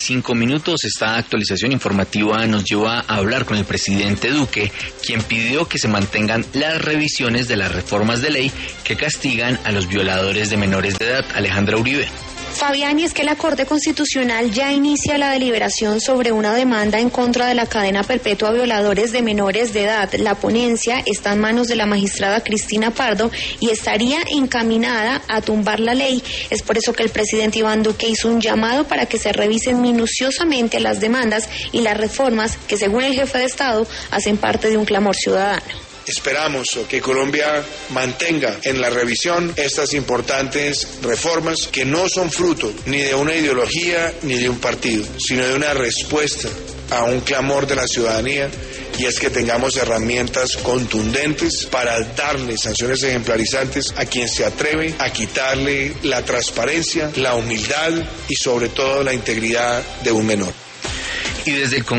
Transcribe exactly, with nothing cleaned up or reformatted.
Cinco minutos. Esta actualización informativa nos lleva a hablar con el presidente Duque, quien pidió que se mantengan las revisiones de las reformas de ley que castigan a los violadores de menores de edad. Alejandra Uribe. Fabián, y es que la Corte Constitucional ya inicia la deliberación sobre una demanda en contra de la cadena perpetua a violadores de menores de edad. La ponencia está en manos de la magistrada Cristina Pardo y estaría encaminada a tumbar la ley. Es por eso que el presidente Iván Duque hizo un llamado para que se revisen minuciosamente las demandas y las reformas que, según el jefe de Estado, hacen parte de un clamor ciudadano. Esperamos que Colombia mantenga en la revisión estas importantes reformas que no son fruto ni de una ideología ni de un partido, sino de una respuesta a un clamor de la ciudadanía, y es que tengamos herramientas contundentes para darle sanciones ejemplarizantes a quien se atreve a quitarle la transparencia, la humildad y sobre todo la integridad de un menor. Y desde el